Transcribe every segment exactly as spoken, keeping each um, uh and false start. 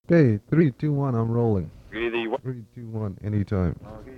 Okay, three, two, one, I'm rolling. Really? Three, two, one, anytime.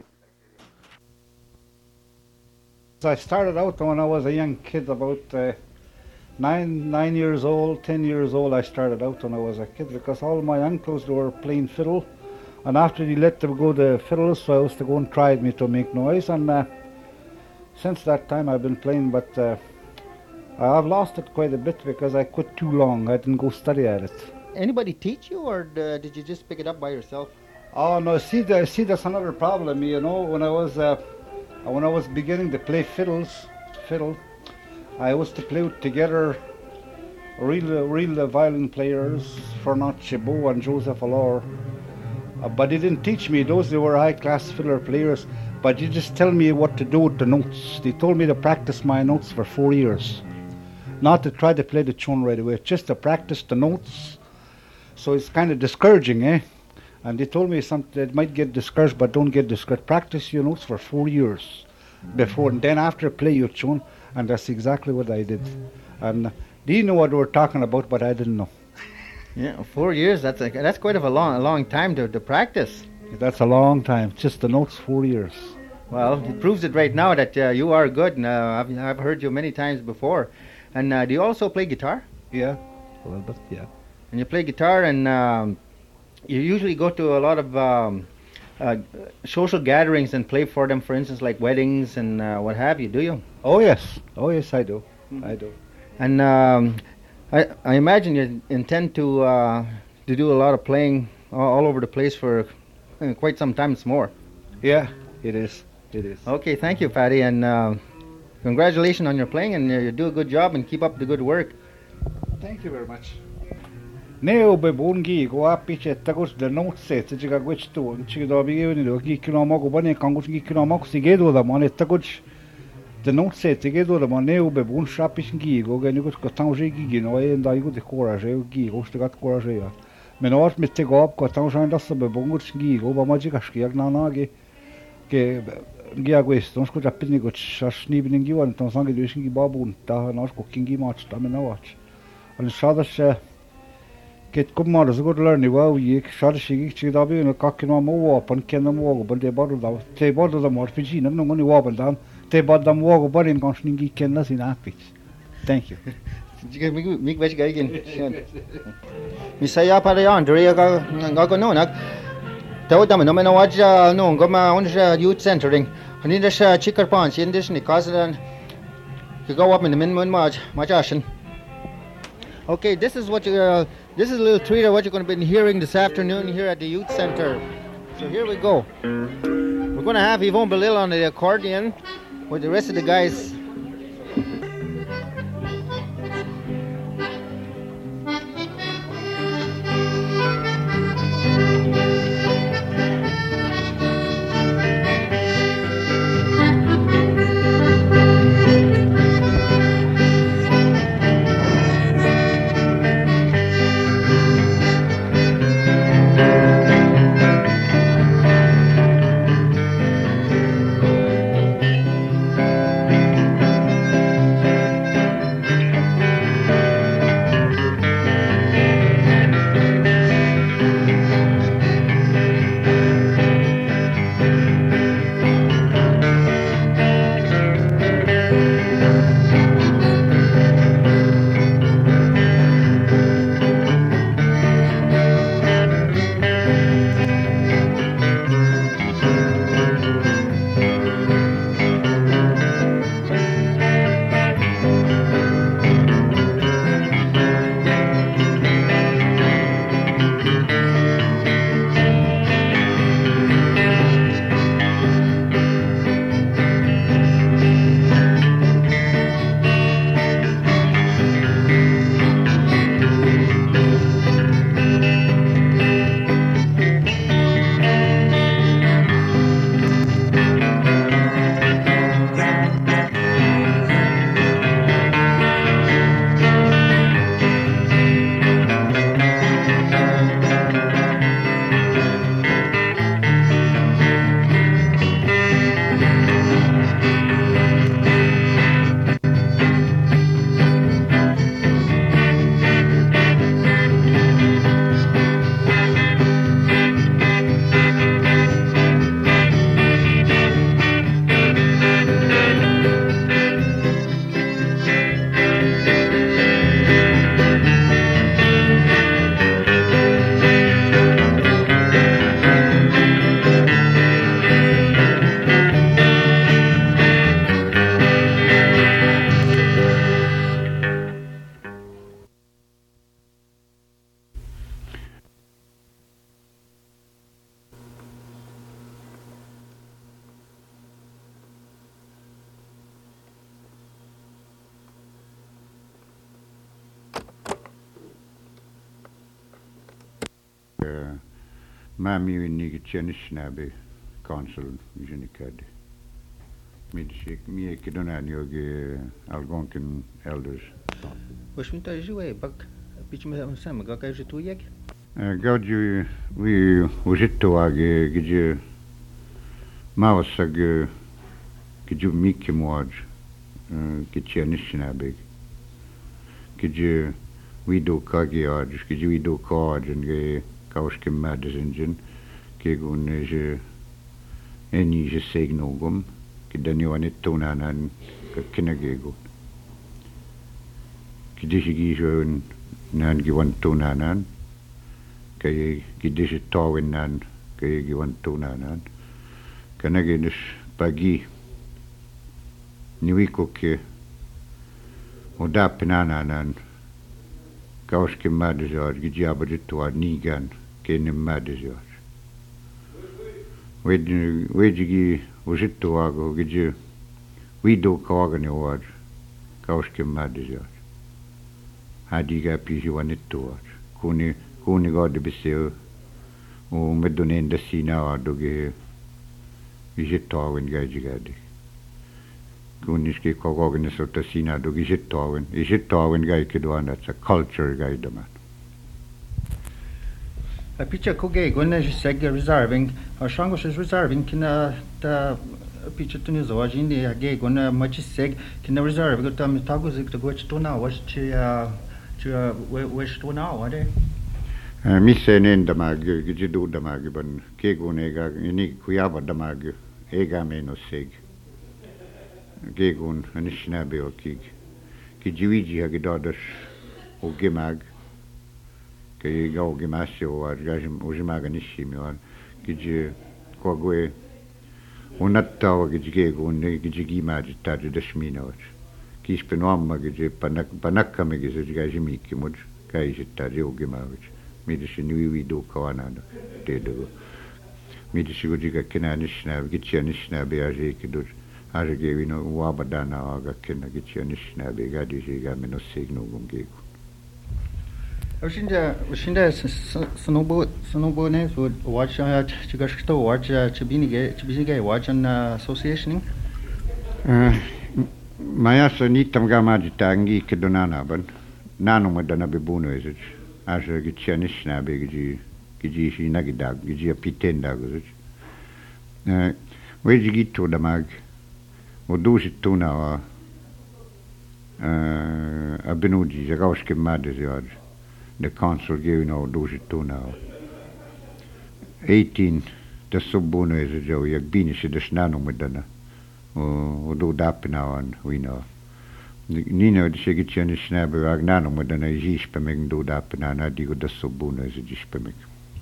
So I started out when I was a young kid, about uh, nine nine years old, ten years old. I started out when I was a kid because all my uncles were playing fiddle, and after they let them go to fiddle, so I was to go and try me to make noise. And uh, since that time, I've been playing, but uh, I've lost it quite a bit because I quit too long. I didn't go study at it. Anybody teach you, or uh, did you just pick it up by yourself? Oh no! See, the, see, that's another problem. You know, when I was uh, when I was beginning to play fiddles, fiddle, I was to play together real, real violin players, Fernand Chabot and Joseph Allure. Uh, but they didn't teach me; those they were high-class fiddler players. But you just tell me what to do with the notes. They told me to practice my notes for four years, not to try to play the tune right away, just to practice the notes. So it's kind of discouraging, eh? And they told me something that might get discouraged, but don't get discouraged. Practice your notes for four years before, and then after play your tune, and that's exactly what I did. And they knew what they were talking about, but I didn't know. Yeah, four years. That's a, that's quite of a long, a long time to, to practice. That's a long time. Just the notes, four years. Well, it proves it right now that uh, you are good. And, uh, I've, I've heard you many times before. And uh, do you also play guitar? Yeah, a little bit, yeah. And you play guitar, and um, you usually go to a lot of um, uh, social gatherings and play for them, for instance, like weddings and uh, what have you, do you? Oh, yes. Oh, yes, I do. Mm-hmm. I do. And um, I, I imagine you intend to uh, to do a lot of playing all, all over the place for uh, quite some time more. Yeah, it is. It is. Okay, thank you, Paddy, and uh, congratulations on your playing, and uh, you do a good job, and keep up the good work. Thank you very much. Neo be bungi go api che tagus de no se te ga gwich to chi do bi ni do ki kino mo go bane kangus ki kino mo si ge do da mone tagus de no se te ge do da mone o be bun shapi ngi go ge ni go ko tange gi no e nda go de courage gi go ste gat courage ya me no art mit te go ko tange da so be bungur ngi go ba ma ji gash ki na na ge ke gi a questo non scusa pini go shash ni bin ngi wan tan sangi do ngi ba bun ta na ko kingi ma sta me na watch al shada she Get good mothers, good learning. Well, you shot a shiggy, she got in a cock in one more up and can them walk, but they bottled them. They bottled them more Fiji, no money wobble down. They bought them walk, but in consning can nothing happy. Thank you. Mig veg gaigen. Mi sai a pare on, dre ga ga go no nak. Taw dam no me no waj no go ma on youth centering. Ani this chicker punch in this ni cause you go up in the min min maj majashin. Okay, this is what you uh, this is a little treat of what you're going to be hearing this afternoon here at the youth center. So here we go. We're going to have Yvonne Belil on the accordion with the rest of the guys. Mami winnig tjenishnabi council visionikadi. Midshik mi kidonan yogi algonkin elders. Was minta jue bak pitch me sam ga ka jitu yek. Gauju we ujitto age giju mawasag giju miki moj kitchenishnabi. Giju we do kagi age giju we do kage and ge kaushkim madzinjin ke gunje eni je segnogum ke daniwani tonanan kinagego ke dishigi joen nan giwan tonanan ke ke dish tawin nan ke giwan tonanan kanagenish pagi niwiko ke odapinanan kaushkim madzor gijabaditwa nigan kenem madizor wed wedigi ujitto ago giju wido kagane war kaushkim madizor hadiga piji wanitto kuni kuni gode biseo o medonen da sina adoge ujitto wen gajigadi kuni ske kagane sota sina doge ujitto wen ujitto wen gai kedwan that's a culture guide man. A pitcha koge gonna seg reserving a shangos is reserving kina ta pitcha tuni zoaj indi age gonna much seg kina reserve got tam tagos to go to now was to to wish to now what mi se nen damag gidu damag ban ke gunega ini kuyaba damag ega meno seg ke gun anishna be okig ki jiwiji hagidadas o gemag ke gau gemasio war gajim ujimaga nishimi war kije kogwe unatta wa gije gun gije gimaji taju dashmina war kish penomma gije panak panakka me gije gajimi kimuj kai jitta jo gemawich midishi niwi wido kawana dedo midishi gojiga kenanishna gije nishna be aje kidur aje gewino wabadana aga kenna gije nishna be gadi jiga meno signo gumgego. Shinda shinda snowboard snowboard ne so watch chiga shto watch chibinige chibinige watch an association Maya sa nitam gamaji tangi kedonana ban nanu madana bebuno ezich aja gichanish na be giji giji shi nagidag giji pitenda gozich weji gito damag odushi tuna wa abenuji jagawshke madeziyaj the council gave now doji to now eighteen the subbono is a joe yak binish the snano medana o do dap now and we know nino the shigichan snabe agnano medana jish pemeg do dap na na digo the subbono is a jish pemeg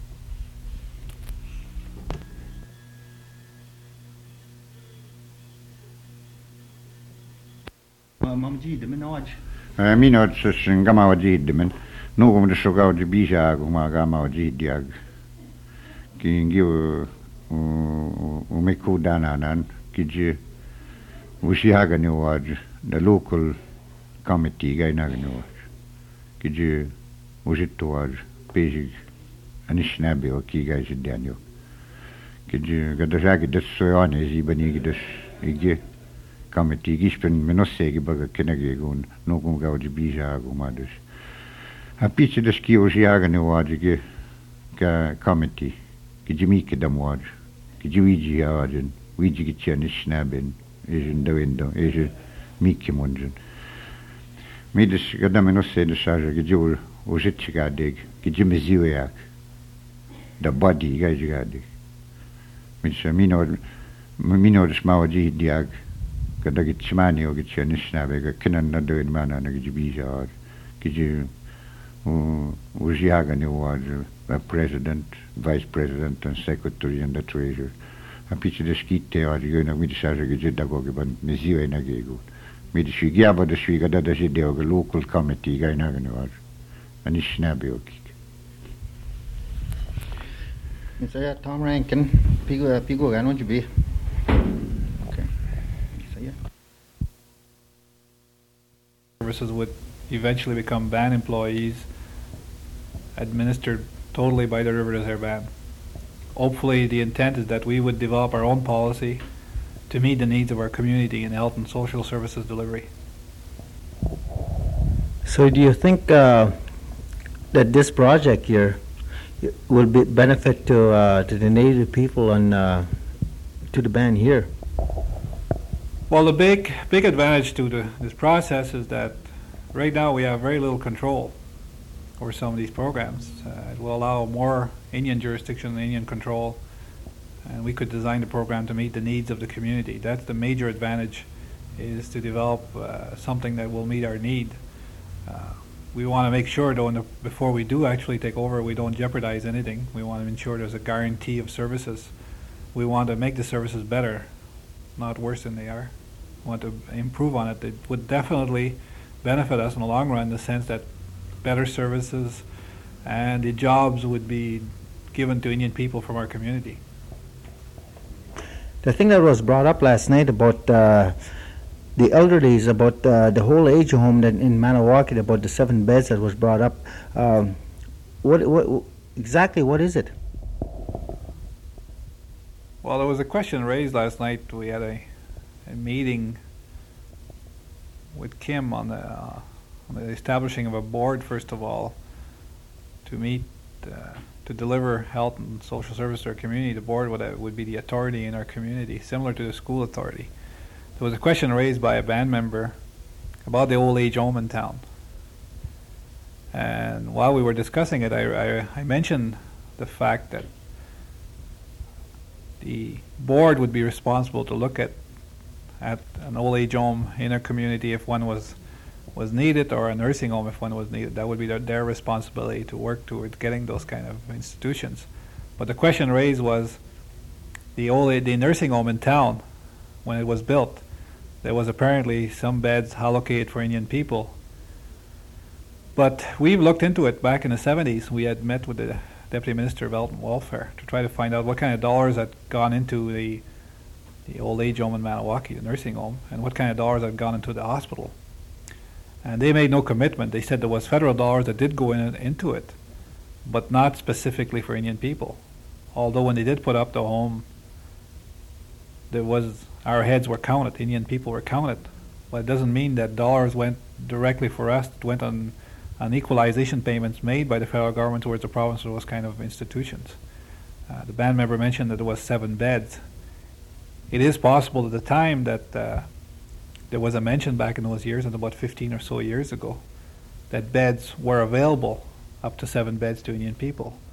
mam ji de menoj I mean it's ngama wajid men no come to show out the bija guma gama jidiag kingi o o meku dananan kiji ushiaga ni waj the local committee gai na ni waj kiji ujitto waj pejig anishnabe o ki gai jidanyo kiji gadajagi desoyane zibani gidas ige committee gispen menosegi baga kenage gun no come gauji bija guma dus a pitch the ski ojiaga ne wajige ka committee ki jimike dam waj ki jiwiji ajen wiji ki chanish naben ejen da window ejen miki monjen midis gadam no se de charge ki jul ojitchiga deg ki jimiziwe da body gajiga deg midis mino mino de smawaji diag kada ki chmani o ki chanish nabe kenan na do mana na ki bija ki Ujiaga was a president, vice president, and secretary and the treasurer. A pitch the skite or you know, with the Sajago, but Mizio and Agego. With the Shigiaba, the Shiga, that is the local committee, Gainagan was, and his snabby. Mister Tom Rankin, Pigo, Pigo, I want you be. Okay. Services would eventually become band employees administered totally by the River Desert Band. Hopefully the intent is that we would develop our own policy to meet the needs of our community in health and social services delivery. So do you think uh, that this project here will be benefit to uh, to the native people and uh, to the band here? Well, the big big advantage to the, this process is that right now we have very little control over some of these programs. Uh, it will allow more Indian jurisdiction and Indian control, and we could design the program to meet the needs of the community. That's the major advantage, is to develop uh, something that will meet our need. Uh, we want to make sure, though, in the, before we do actually take over, we don't jeopardize anything. We want to ensure there's a guarantee of services. We want to make the services better, not worse than they are. We want to improve on it. It would definitely benefit us in the long run, in the sense that better services and the jobs would be given to Indian people from our community. The thing that was brought up last night about uh, the elderlies, about uh, the whole age home that in Maniwaki, about the seven beds that was brought up, um, what, what exactly what is it? Well, there was a question raised last night. We had a, a meeting with Kim on the, uh, on the establishing of a board, first of all, to meet, uh, to deliver health and social service to our community. The board would, uh, would be the authority in our community, similar to the school authority. There was a question raised by a band member about the old age home in town. And while we were discussing it, I, I, I mentioned the fact that the board would be responsible to look at at an old age home in our community if one was was needed, or a nursing home if one was needed. That would be their, their responsibility to work towards getting those kind of institutions. But the question raised was the old age, the nursing home in town, when it was built, there was apparently some beds allocated for Indian people. But we've looked into it back in the seventies. We had met with the Deputy Minister of Health and Welfare to try to find out what kind of dollars had gone into the the old age home in Maniwaki, the nursing home, and what kind of dollars had gone into the hospital. And they made no commitment. They said there was federal dollars that did go in into it, but not specifically for Indian people. Although when they did put up the home, there was, our heads were counted, Indian people were counted. But it doesn't mean that dollars went directly for us. It went on, on equalization payments made by the federal government towards the province of those kind of institutions. Uh, the band member mentioned that there was seven beds. It is possible at the time that uh, there was a mention back in those years, and about fifteen or so years ago, that beds were available, up to seven beds to Indian people.